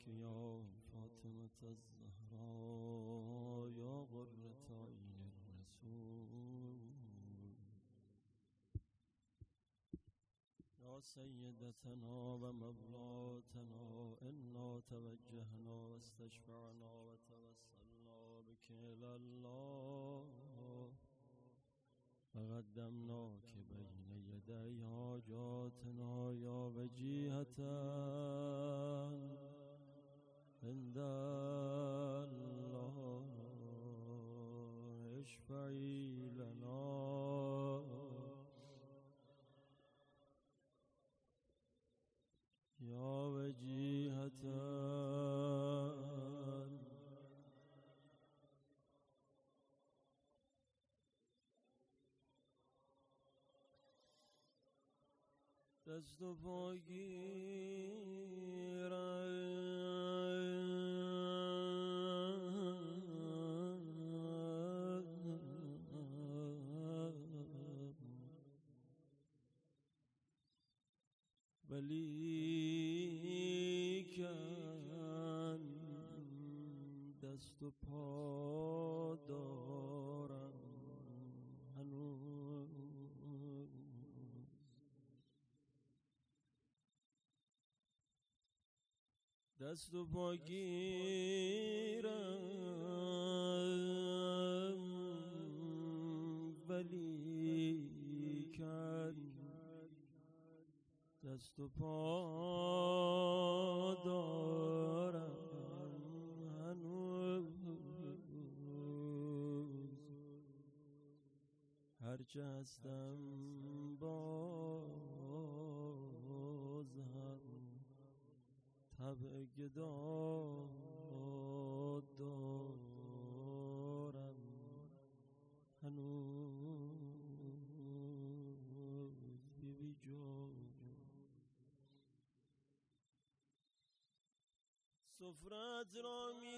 یا فاطمة الزهرا یا قرة عین الرسول یا سیدتنا و مولاتنا انا توجهنا و استشفعنا و توسلنا بك الی الله فقدمناک بین یدی حاجاتنا یا وجیهة عند الله اشفعی لنا یا وجیهة دست و پا گیرم ولیکن دست و پا دارم هنوز دست و پا گیرم ولیکن دست و پا دارم هنوز هرچه هستم باز هم طبع گدا دارم هنوز بیبی جان سفرت را می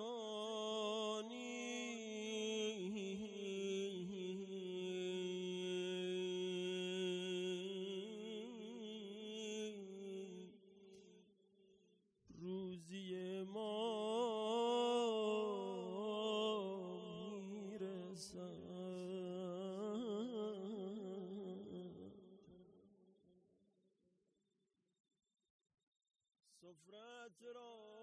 تکانی روزی ما میرسد سفرت را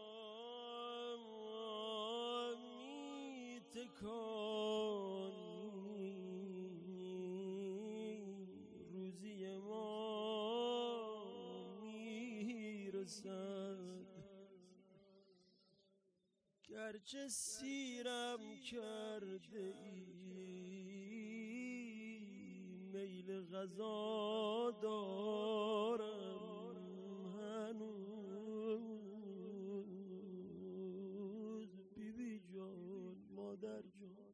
می تکانی روزی ما میرسد گرچه سیرم کرده ای میل غذا دارم هنوز بیبی جان مادر جان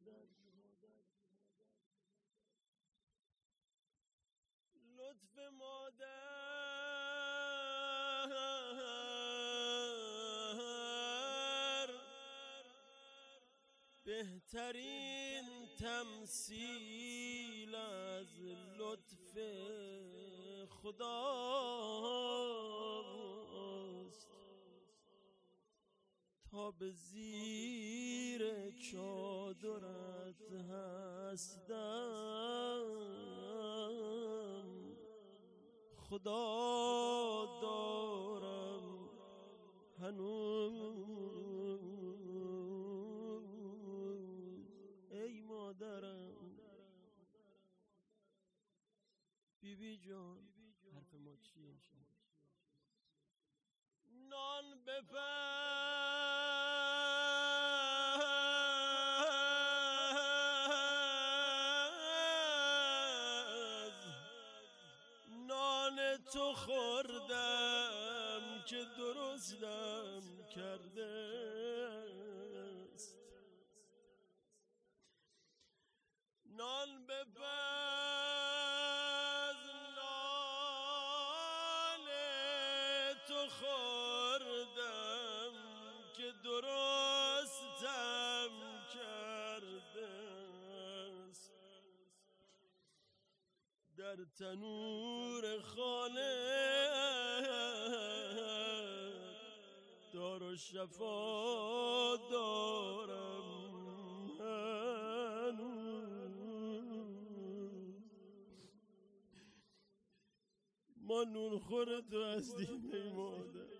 لطف مادر بهترین تمثیل از لطف خداست تا به زیر چادرت هستم خدا دارم هنوز ای مادرم بیبی جان حرف ما چیه امشب نان بپز نان تو خوردم که درستم کرده است نان بپز نان تو خوردم که درستم کرده است در تنور خانه شفا دارم ما نون خور تو هستیم ای مادر.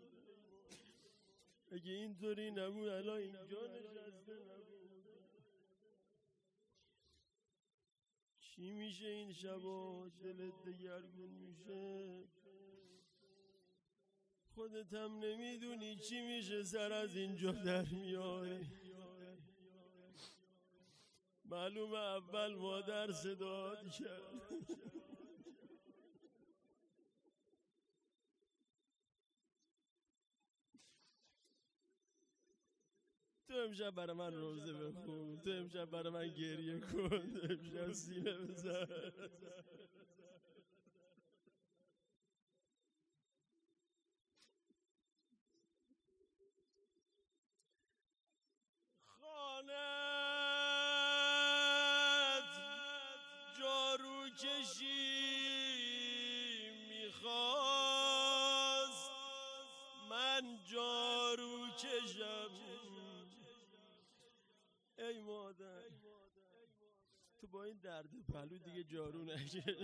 اگه اینطوری نبود الان اینجا نشسته نبود. چی میشه این شبا دلت دگرگون میشه؟ خودت هم نمیدونی چی میشه سر از اینجا در میاری. معلومه اول مادر صدات کرد. تو امشب برای من روزه بخون، تو امشب برای من گریه کن، تو امشب سینه بزن. خانت جارو کشی میخواست، من جارو کشم. ای مادر تو با این درد پلو دیگه جارو نشه.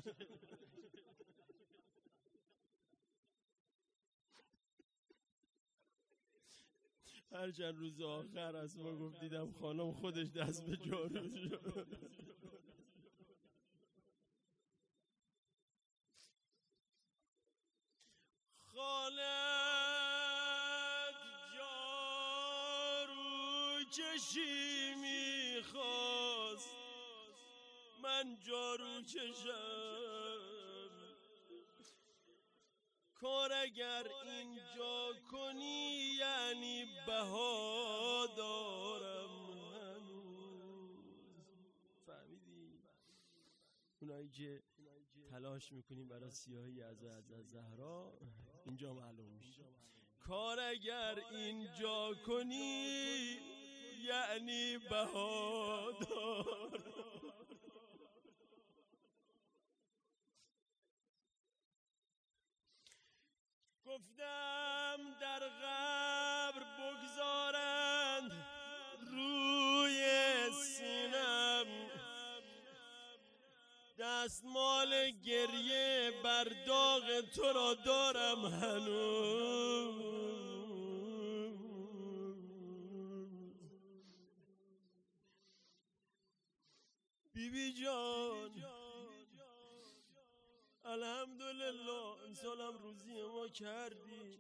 هر چند روز آخر از ما گفت دیدم خانم خودش دست به جارو شد. خالت جارو کشی میخواست، من جارو کشم. کار اگر اینجا کنی یعنی بها دارم هنوز. فهمیدی؟ اونایی که تلاش میکنیم برای سیاهی از زهرا اینجا معلوم میشه. کار اگر اینجا کنی یعنی بها دارم. گفتم در قبر بگذارند روی سینم، دستمال گریه بر داغ تو را دارم هنوز. بیبی جان الحمدلله امسالم روزی ما کردی.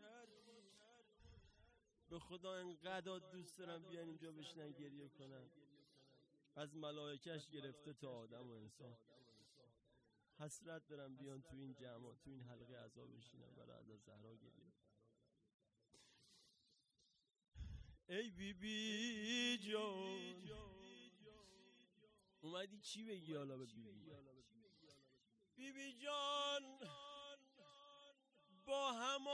به خدا انقدر دوست دارم بیان اینجا بشنن گریه کنن، از ملائکش گرفته تا آدم و انسان. حسرت دارم بیان تو این جمع، تو این حلقه عزا بشینن برای عزا زهرا گریه. ای بیبی جان اومدی چی بگی حالا به بیبی؟ بیبی جان با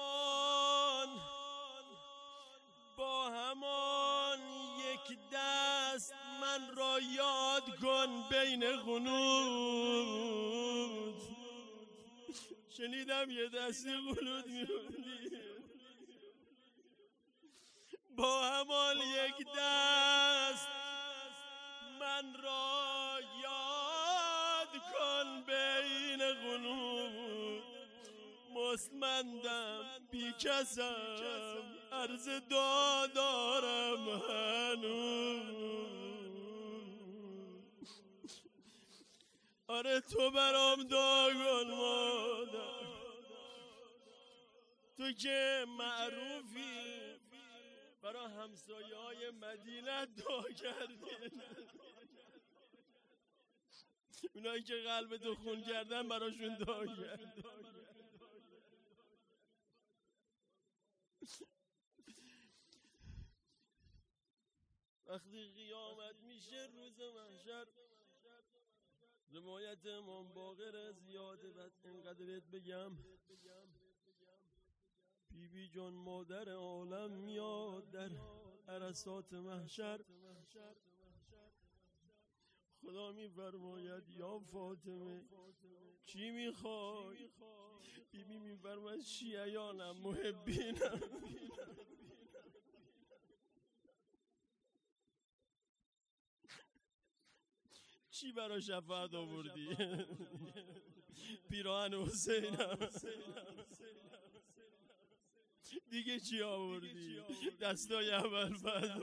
همان یک دست من را یاد کن بین قنوت. شنیدم یه دستی قنوت می‌خوندی. با همان یک دست من را یاد کن بین قنوت. مستمندم بی کسم عرض دارم هنوز. آره تو برام دعا کن مادر، تو که معروفی برای همسایه های مدینه دعا کردی. اونایی که قلب تو خون کردن براشون دعا کرد. وقتی قیامت میشه روز محشر، روایت امام باقر زیاده. بعد اینقدر بهت بگم بیبی جان مادر عالم میاد در عرصات محشر. خدا میفرماید یا فاطمه چی میخوای؟ بیبی میفرماید شیعیانم محبینم. چی برای شفاعت آوردی؟ پیراهن حسینم. دیگه چی آوردی؟ دستای اول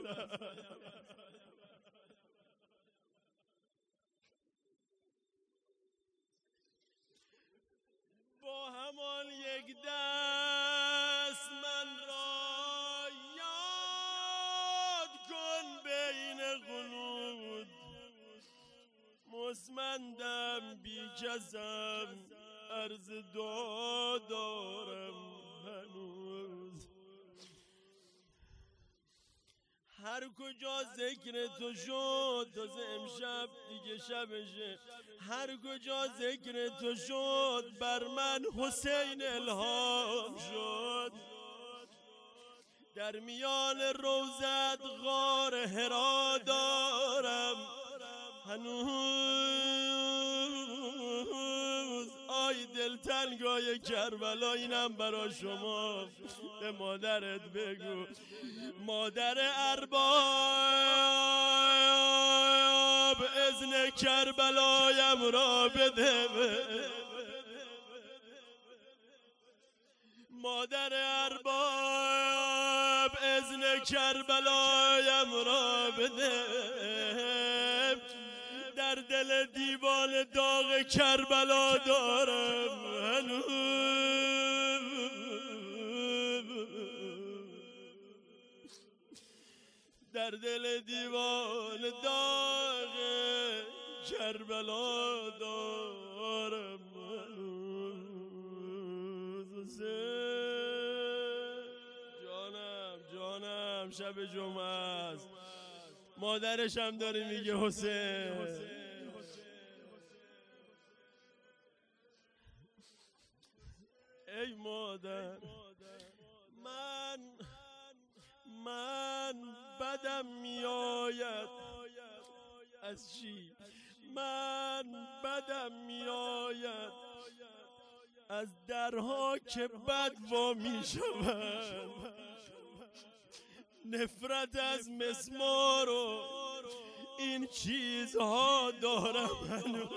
با همان یک دست من را یاد کن بین قنود، مستمندم بی کسم عرض دعا دارم هنوز. هر کجا ذکر تو شد، تازه امشب دیگه شبشه، هر کجا ذکر تو شد بر من حسین الهام شد. در میان روزت غار حرا دارم هنوز. آی دلتنگای کربلا اینم برا شما، به مادرت بگو مادر ارباب اذن کربلایم را بده. مادر ارباب اذن کربلایم را بده. در دل دیوان داغ کربلا دارم هنوز. در دل دیوان داغ کربلا دارم هنوز. جانم شب جمعه است، مادرش هم داره میگه حسین. ای مادر، من بدم میآید از چی؟ من بدم میآید از درها که بد وا میشوند. نفرت از مسمار و این چیزها دارم هنوز.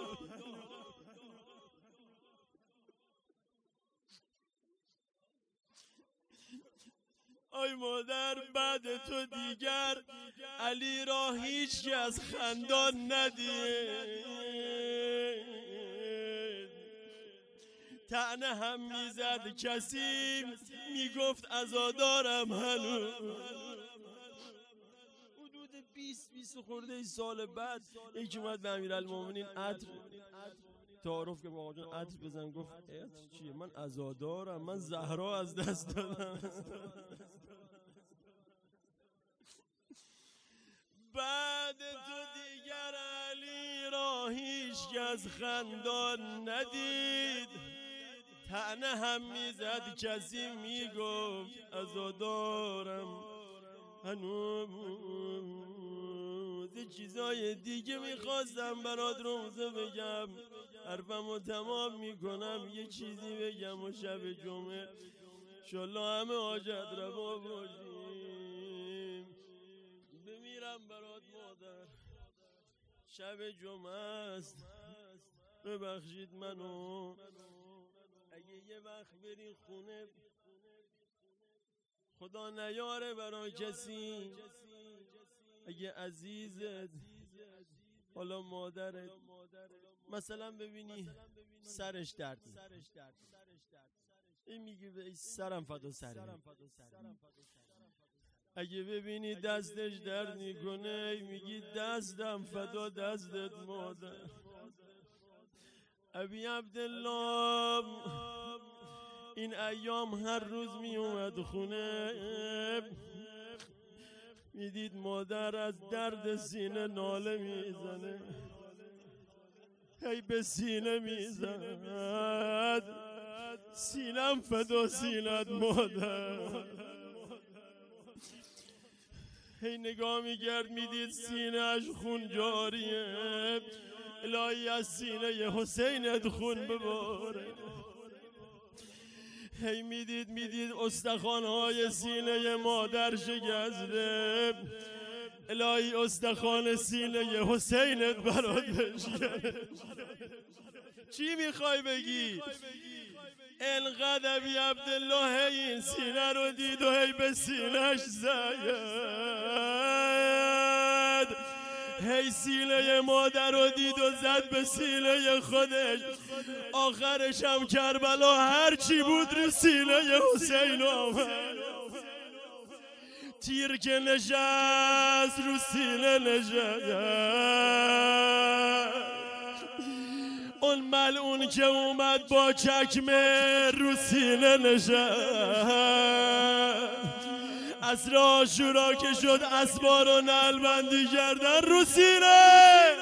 آی مادر، بعد تو دیگر علی را هیچ کس خندان ندید. طعنه هم میزد کسی میگفت عزادارم هنوز. حدود 20 خورده سال بعد یکی اومد به امیرالمومنین عطر تعارف که با آقا جان عطر بزن، گفت عطر چیه؟ من عزادارم، من زهرا از دست دادم. بعد تو دیگر علی را هیچ کس خندان ندید. طعنه هم میزد کسی میگفت عزادارم هنوز. یه چیزای دیگه میخواستم برات روزه بگم، حرفمو تمام میکنم، یه چیزی بگم و شب جمعه انشالله همه حاجت روا باشیم. بمیرم برات مادر، شب جمعه است، ببخشید منو. اگه یه وقت بری خونه، خدا نیاره برای کسی، اگه عزیزت حالا مادرت مثلا ببینی سرش درد این میگه به سرم فدا سرت. اگه ببینی دستش درد میکنه میگی دستم فدا دستت مادر. ابی عبدالله این ایام هر روز می اومد خونه، میدید مادر از درد سینه ناله میزنه، هی به سینه میزد، سینم فدا سینت مادر. هی نگاه میگرد میدید سینه‌اش خون جاریه، الهی از سینه حسینت خون بباره. هی میدید استخوان‌های سینه مادر شکسته، الهی استخوان سینه حسینت برات بشکنه. چی میخوای بگی؟ انقدر ابی عبدالله این سینه رو دید و هی به سینهش زد، هی سینه مادر رو دید و زد به سینه خودش. آخرش هم کربلا هر چی بود رو سینه حسین آمد. تیر که نشست رو سینه نشست، اون ملعون که اومد با چکمه رو سینه نشست. عصر عاشورا که شد اسبا رو نعلبندی کردن رو سینه.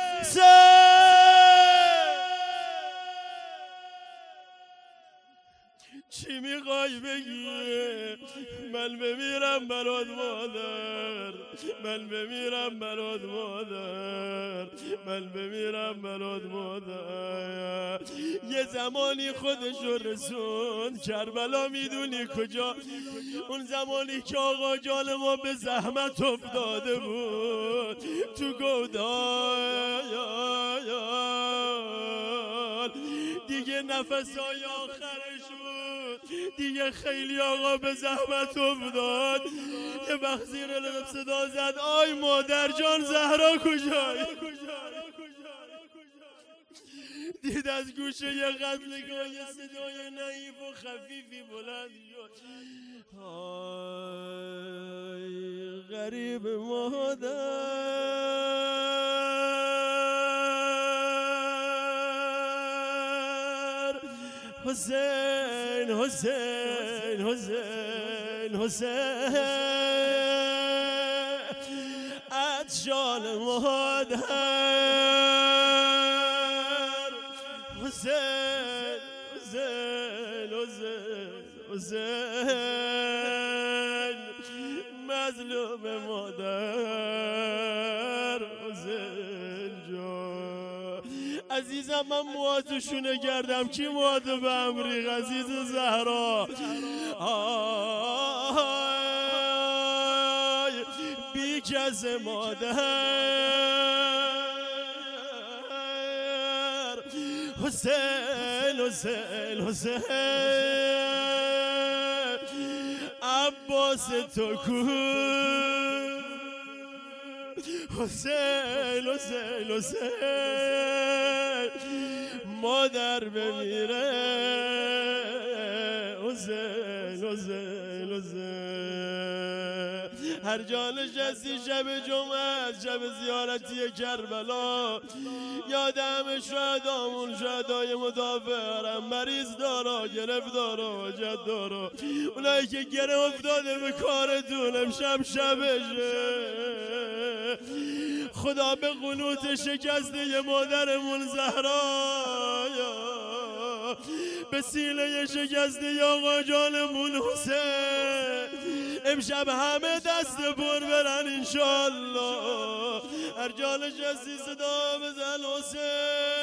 چی میخوای بگی؟ من بمیرم برات مادر، من بمیرم برات مادر، من بمیرم برات مادر. یه زمانی خودش رو رسون کربلا، میدونی کجا؟ اون زمانی که آقا جان ما به زحمت افتاده بود تو گودال، دیگه نفسای آخرش بود، دیگه خیلی آقا به زحمت افتاد. یه وقت زیر لب صدا زد آی مادر جان زهرا کجای؟ دید از گوشه یه قتلگاه یه صدای نحیف و خفیفی بلند شد. آی غریب مادر، حسین حسین حسین حسین، عطشان مادر، حسین حسین حسین حسین، مظلوم مادر، حسین جان. عزیزم من موهاتو شونه کردم، کی موهاتو به امریق؟ عزیز زهرا آی بی کس مادر، حسین حسین حسین، عباس تو کو؟ حسین حسین حسین، مادر بمیره، حسین حسین حسین. هر جا نشستی شب جمعه، شب زیارتی کربلا، یاد همه شهدامون، شهدای مدافع، مریض دارا، گرفتارا، وجد دارا، اونایی که گره افتاده به کارتون امشب شبشه. خدا به قنوت شکسته ی مادرمون زهرا، به سینه شکسته ی آقا جانمون حسین، امشب همه دست پر برن انشالله. هر جا نشستی صدا بزن حسین.